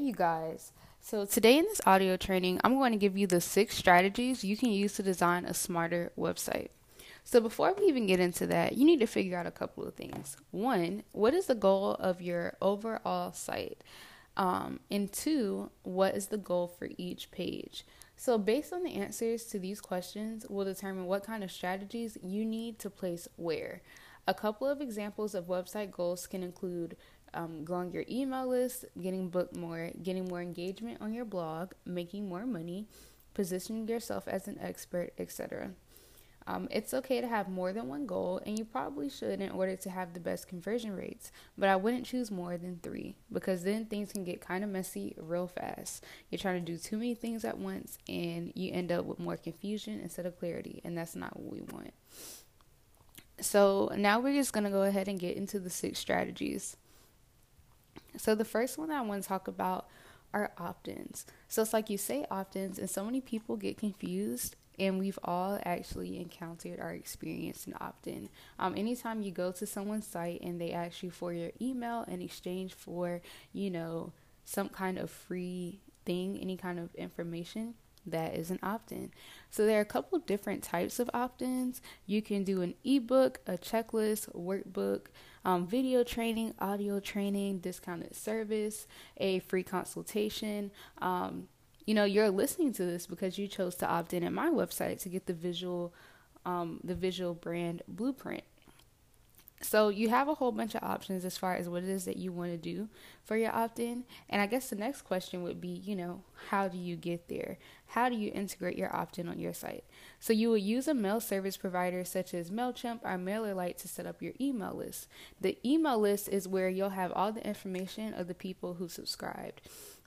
you guys. So, today in this audio training, I'm going to give you the 6 strategies you can use to design a smarter website. So, before we even get into that, you need to figure out a couple of things. One, what is the goal of your overall site? And two, what is the goal for each page? So, based on the answers to these questions, will determine what kind of strategies you need to place where. A couple of examples of website goals can include growing your email list, getting booked more, getting more engagement on your blog, making more money, positioning yourself as an expert, etc. It's okay to have more than one goal, and you probably should in order to have the best conversion rates, but I wouldn't choose more than 3 because then things can get kind of messy real fast. You're trying to do too many things at once, and you end up with more confusion instead of clarity, and that's not what we want. So now we're just going to go ahead and get into the 6 strategies. So the first one that I want to talk about are opt-ins. So it's like you say opt-ins, and so many people get confused, and we've all actually encountered or experienced an opt-in. Anytime you go to someone's site and they ask you for your email in exchange for, some kind of free thing, any kind of information, that is an opt-in. So there are a couple of different types of opt-ins. You can do an ebook, a checklist, workbook, video training, audio training, discounted service, a free consultation. You're listening to this because you chose to opt in at my website to get the visual brand blueprint. So you have a whole bunch of options as far as what it is that you want to do for your opt-in. And I guess the next question would be, how do you get there? How do you integrate your opt-in on your site? So you will use a mail service provider such as MailChimp or MailerLite to set up your email list. The email list is where you'll have all the information of the people who subscribed.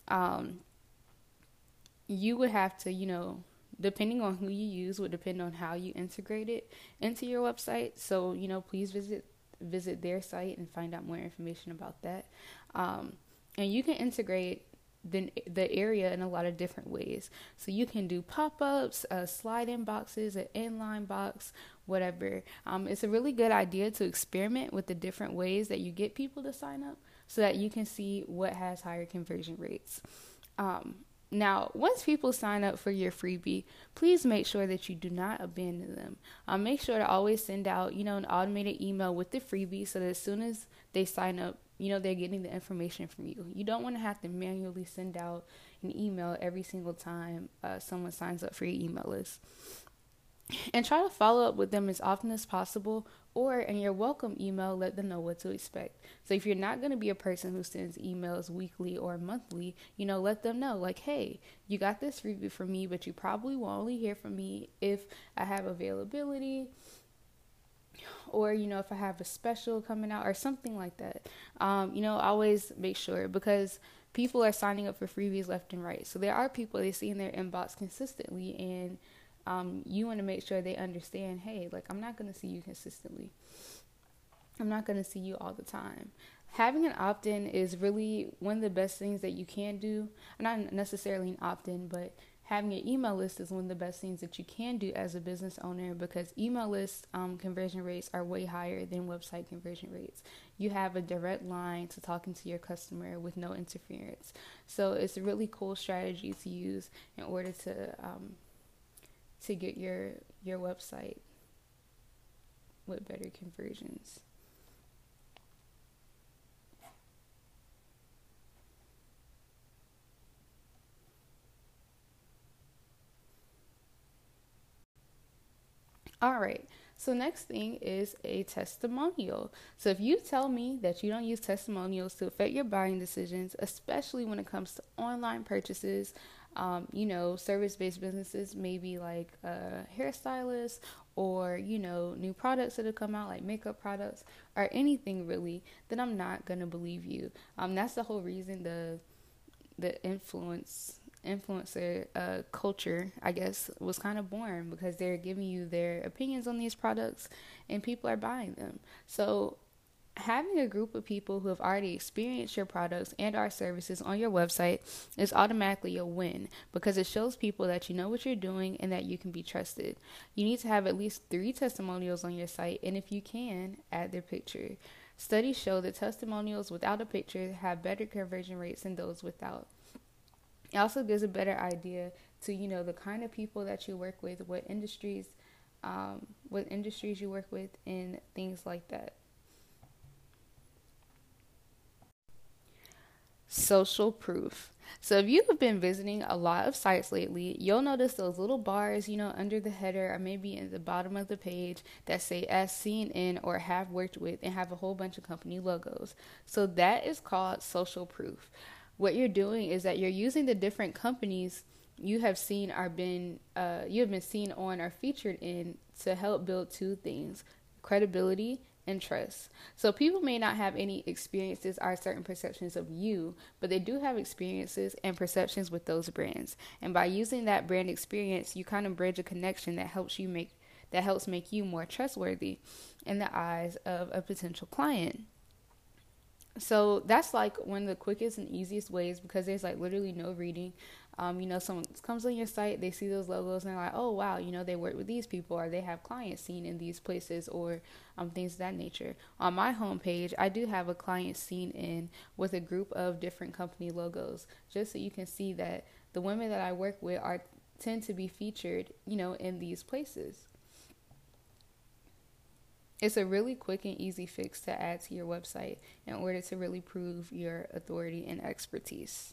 You would have to, depending on who you use would depend on how you integrate it into your website. So, please visit their site and find out more information about that. And you can integrate the area in a lot of different ways. So you can do pop-ups, slide-in boxes, an inline box, whatever. It's a really good idea to experiment with the different ways that you get people to sign up so that you can see what has higher conversion rates. Now, once people sign up for your freebie, please make sure that you do not abandon them. Make sure to always send out, an automated email with the freebie so that as soon as they sign up, they're getting the information from you. You don't want to have to manually send out an email every single time someone signs up for your email list. And try to follow up with them as often as possible, or in your welcome email, let them know what to expect. So if you're not going to be a person who sends emails weekly or monthly, let them know, like, hey, you got this freebie from me, but you probably will only hear from me if I have availability, or, if I have a special coming out or something like that. Always make sure, because people are signing up for freebies left and right. So there are people they see in their inbox consistently, and you want to make sure they understand, hey, I'm not going to see you consistently. I'm not going to see you all the time. Having an opt-in is really one of the best things that you can do. Not necessarily an opt-in, but having an email list is one of the best things that you can do as a business owner, because email list conversion rates are way higher than website conversion rates. You have a direct line to talking to your customer with no interference. So it's a really cool strategy to use in order to get your website with better conversions. All right. So next thing is a testimonial. So if you tell me that you don't use testimonials to affect your buying decisions, especially when it comes to online purchases, service-based businesses, maybe like hairstylists or, new products that have come out like makeup products or anything really, then I'm not going to believe you. That's the whole reason the influencer culture, I guess, was kind of born, because they're giving you their opinions on these products and people are buying them. So having a group of people who have already experienced your products and our services on your website is automatically a win, because it shows people that you know what you're doing and that you can be trusted. You need to have at least 3 testimonials on your site, and if you can, add their picture. Studies show that testimonials without a picture have better conversion rates than those without. It also gives a better idea to, the kind of people that you work with, what industries you work with, and things like that. Social proof. So if you have been visiting a lot of sites lately, you'll notice those little bars, under the header or maybe in the bottom of the page that say as seen in or have worked with and have a whole bunch of company logos. So that is called social proof. What you're doing is that you're using the different companies you have been seen on or featured in to help build two things: credibility and trust. So people may not have any experiences or certain perceptions of you, but they do have experiences and perceptions with those brands. And by using that brand experience, you kind of bridge a connection that helps make you more trustworthy in the eyes of a potential client. So that's like one of the quickest and easiest ways, because there's like literally no reading. Someone comes on your site, they see those logos and they're like, oh wow, they work with these people, or they have clients seen in these places, or things of that nature. On my homepage, I do have a client seen in with a group of different company logos, just so you can see that the women that I work with tend to be featured, in these places. It's a really quick and easy fix to add to your website in order to really prove your authority and expertise.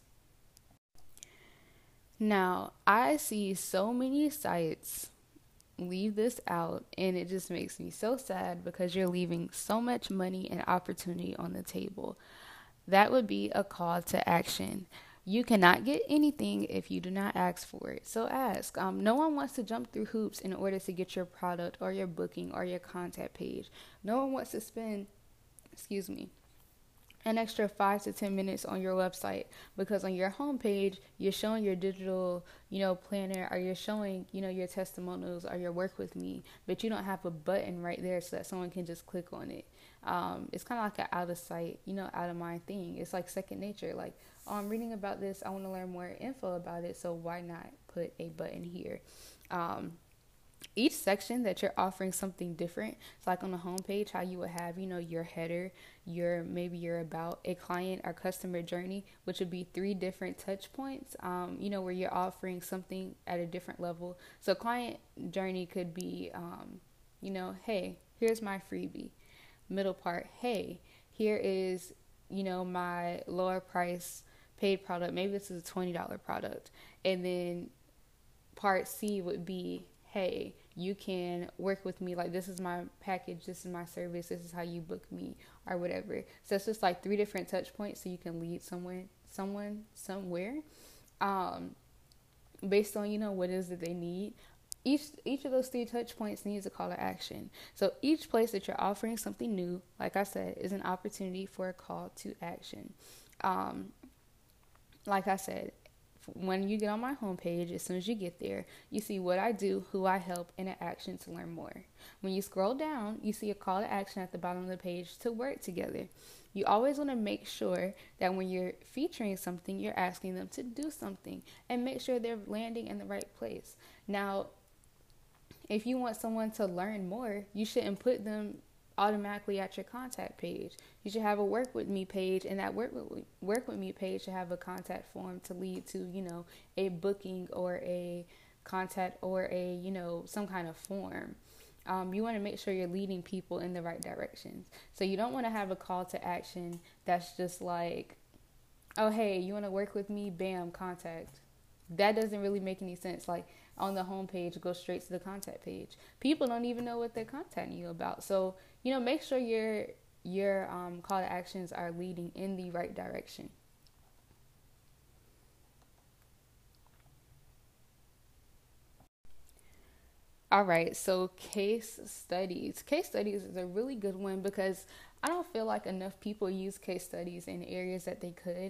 Now, I see so many sites leave this out, and it just makes me so sad because you're leaving so much money and opportunity on the table. That would be a call to action. You cannot get anything if you do not ask for it. So ask. No one wants to jump through hoops in order to get your product or your booking or your contact page. No one wants to spend, excuse me, an extra 5 to 10 minutes on your website, because on your homepage you're showing your digital planner, or you're showing your testimonials or your work with me, but you don't have a button right there so that someone can just click on it. It's kind of like an out of sight, out of mind thing. It's like second nature. Like, oh, I'm reading about this, I want to learn more info about it, so why not put a button here? Each section that you're offering something different. It's like on the homepage, how you would have, your header, your about, a client or customer journey, which would be 3 different touch points, where you're offering something at a different level. So client journey could be, hey, here's my freebie. Middle part, hey, here is, my lower price paid product. Maybe this is a $20 product. And then part C would be, hey, you can work with me, like this is my package, this is my service, this is how you book me, or whatever. So it's just like 3 different touch points, so you can lead someone somewhere, based on what it is that they need. Each of those 3 touch points needs a call to action. So each place that you're offering something new, like I said, is an opportunity for a call to action. Like I said, when you get on my homepage, as soon as you get there, you see what I do, who I help, and an action to learn more. When you scroll down, you see a call to action at the bottom of the page to work together. You always want to make sure that when you're featuring something, you're asking them to do something, and make sure they're landing in the right place. Now, if you want someone to learn more, you shouldn't put them automatically at your contact page. You should have a work with me page, and that work with me page should have a contact form to lead to, a booking or a contact or a, some kind of form. You want to make sure you're leading people in the right directions. So you don't want to have a call to action that's just like, oh, hey, you want to work with me? Bam, contact. That doesn't really make any sense. Like, on the homepage, go straight to the contact page. People don't even know what they're contacting you about. So, make sure your call to actions are leading in the right direction. All right, so case studies. Case studies is a really good one, because I don't feel like enough people use case studies in areas that they could.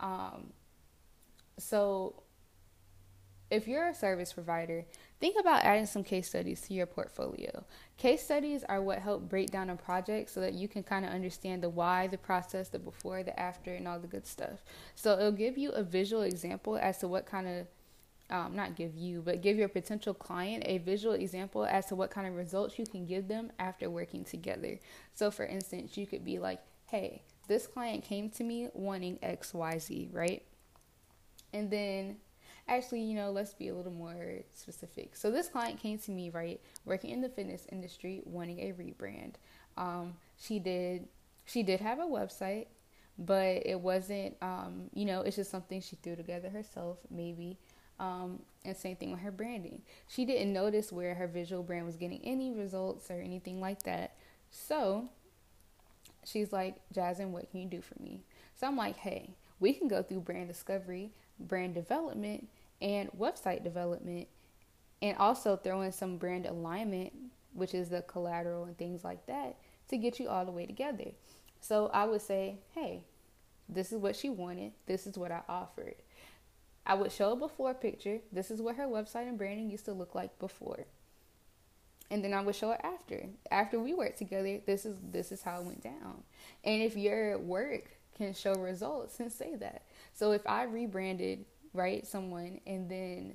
So if you're a service provider, think about adding some case studies to your portfolio. Case studies are what help break down a project so that you can kind of understand the why, the process, the before, the after, and all the good stuff. So it'll give you a visual example as to what kind of, not give you, but give your potential client a visual example as to what kind of results you can give them after working together. So for instance, you could be like, hey, this client came to me wanting XYZ, right? And then, actually, let's be a little more specific. So this client came to me, right, working in the fitness industry, wanting a rebrand. She did have a website, but it wasn't, it's just something she threw together herself, maybe. And same thing with her branding. She didn't notice where her visual brand was getting any results or anything like that. So she's like, Jasmine, what can you do for me? So I'm like, hey, we can go through brand discovery, brand development, and website development, and also throw in some brand alignment, which is the collateral and things like that, to get you all the way together. So I would say, hey, this is what she wanted. This is what I offered. I would show a before picture. This is what her website and branding used to look like before. And then I would show it after. After we worked together, this is how it went down. And if your work can show results, then say that. So if I rebranded, right, someone, and then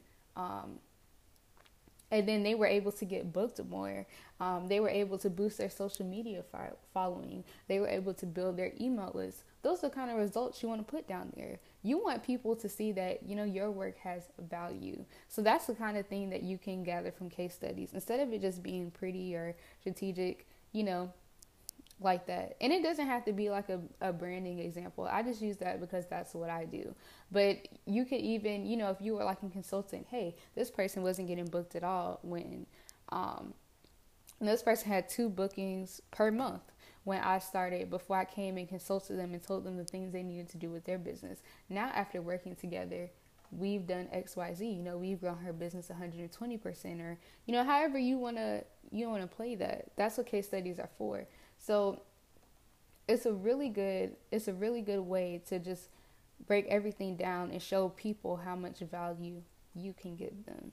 they were able to get booked more. They were able to boost their social media following. They were able to build their email list. Those are the kind of results you want to put down there. You want people to see that, your work has value. So that's the kind of thing that you can gather from case studies. Instead of it just being pretty or strategic, like that. And it doesn't have to be like a branding example. I just use that because that's what I do. But you could even, if you were like a consultant, hey, this person wasn't getting booked at all when this person had 2 bookings per month when I started, before I came and consulted them and told them the things they needed to do with their business. Now, after working together, we've done XYZ. We've grown her business 120%, or, however you want to play that. That's what case studies are for. So it's a really good way to just break everything down and show people how much value you can give them.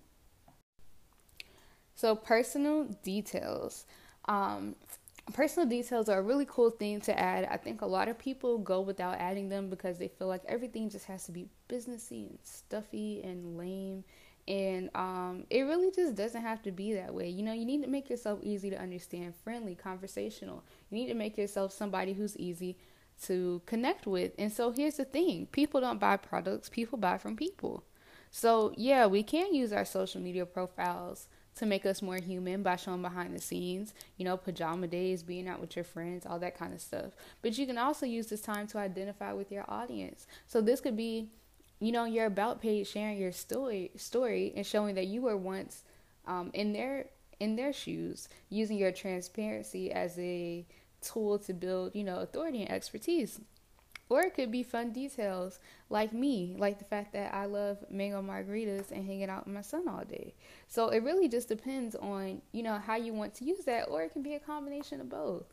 So personal details. Personal details are a really cool thing to add. I think a lot of people go without adding them because they feel like everything just has to be businessy and stuffy and lame. And it really just doesn't have to be that way. You need to make yourself easy to understand, friendly, conversational. You need to make yourself somebody who's easy to connect with. And so here's the thing. People don't buy products. People buy from people. So, yeah, we can use our social media profiles to make us more human by showing behind the scenes, pajama days, being out with your friends, all that kind of stuff. But you can also use this time to identify with your audience. So this could be, your about page, sharing your story and showing that you were once in their shoes, using your transparency as a tool to build, authority and expertise. Or it could be fun details like me, like the fact that I love mango margaritas and hanging out with my son all day. So it really just depends on, how you want to use that, or it can be a combination of both.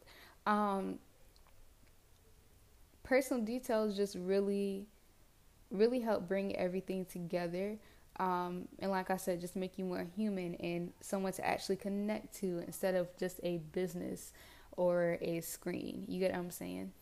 Personal details just really, really help bring everything together. And like I said, just make you more human and someone to actually connect to instead of just a business or a screen. You get what I'm saying?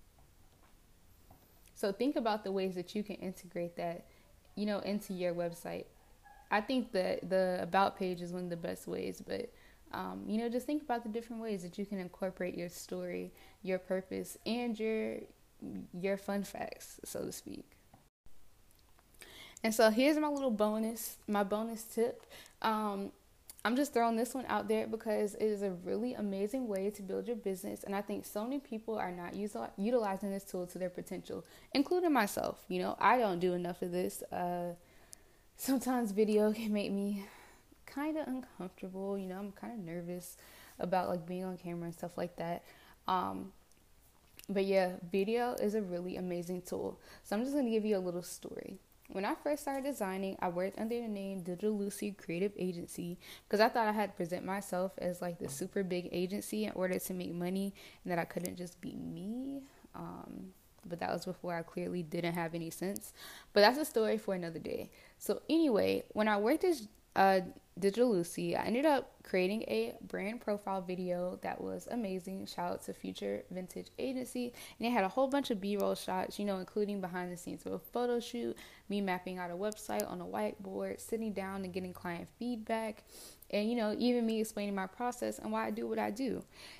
So think about the ways that you can integrate that, into your website. I think that the about page is one of the best ways, but, just think about the different ways that you can incorporate your story, your purpose, and your fun facts, so to speak. And so here's my bonus tip. I'm just throwing this one out there because it is a really amazing way to build your business. And I think so many people are not utilizing this tool to their potential, including myself. I don't do enough of this. Sometimes video can make me kind of uncomfortable. I'm kind of nervous about like being on camera and stuff like that. But yeah, video is a really amazing tool. So I'm just going to give you a little story. When I first started designing, I worked under the name Digital Lucy Creative Agency because I thought I had to present myself as like the super big agency in order to make money and that I couldn't just be me. But that was before I clearly didn't have any sense. But that's a story for another day. So anyway, when I worked as Digital Lucy, I ended up creating a brand profile video that was amazing. Shout out to Future Vintage Agency. And it had a whole bunch of B-roll shots, including behind the scenes of a photo shoot, me mapping out a website on a whiteboard, sitting down and getting client feedback, and, even me explaining my process and why I do what I do.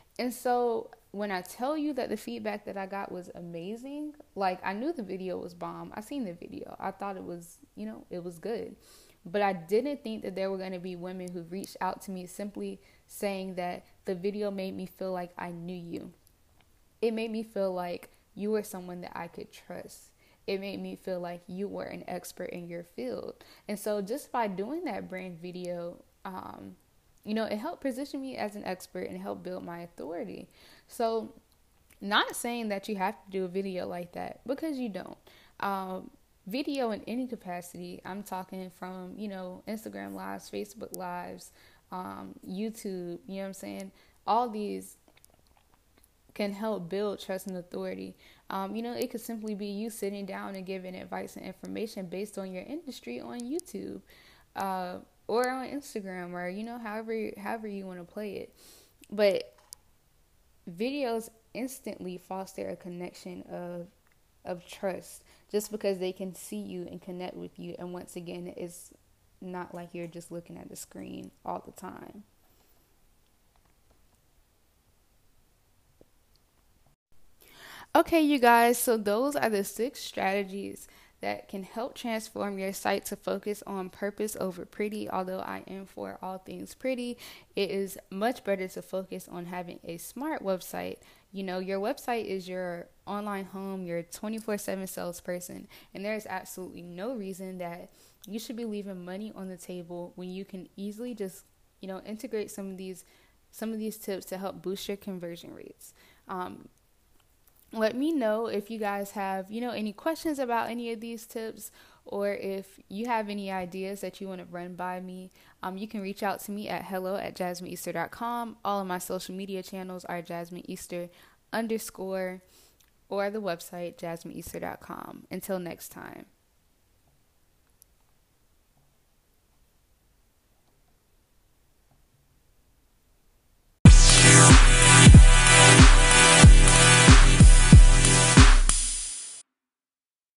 And so when I tell you that the feedback that I got was amazing, like I knew the video was bomb. I seen the video. I thought it was, it was good. But I didn't think that there were going to be women who reached out to me simply saying that the video made me feel like I knew you. It made me feel like you were someone that I could trust. It made me feel like you were an expert in your field. And so just by doing that brand video, it helped position me as an expert and helped build my authority. So not saying that you have to do a video like that, because you don't. Video in any capacity, I'm talking from, Instagram lives, Facebook lives, YouTube, you know what I'm saying? All these can help build trust and authority. It could simply be you sitting down and giving advice and information based on your industry on YouTube, or on Instagram, or however you want to play it. But videos instantly foster a connection of trust, just because they can see you and connect with you. And once again, it's not like you're just looking at the screen all the time. Okay, you guys, so those are the 6 strategies that can help transform your site to focus on purpose over pretty. Although I am for all things pretty, it is much better to focus on having a smart website. Your website is your online home, your 24/7 salesperson, and there's absolutely no reason that you should be leaving money on the table when you can easily just, integrate some of these tips to help boost your conversion rates. Let me know if you guys have, any questions about any of these tips, or if you have any ideas that you want to run by me. You can reach out to me at hello@jasmineeaster.com. All of my social media channels are jasmineeaster_, or the website jasmineeaster.com. Until next time.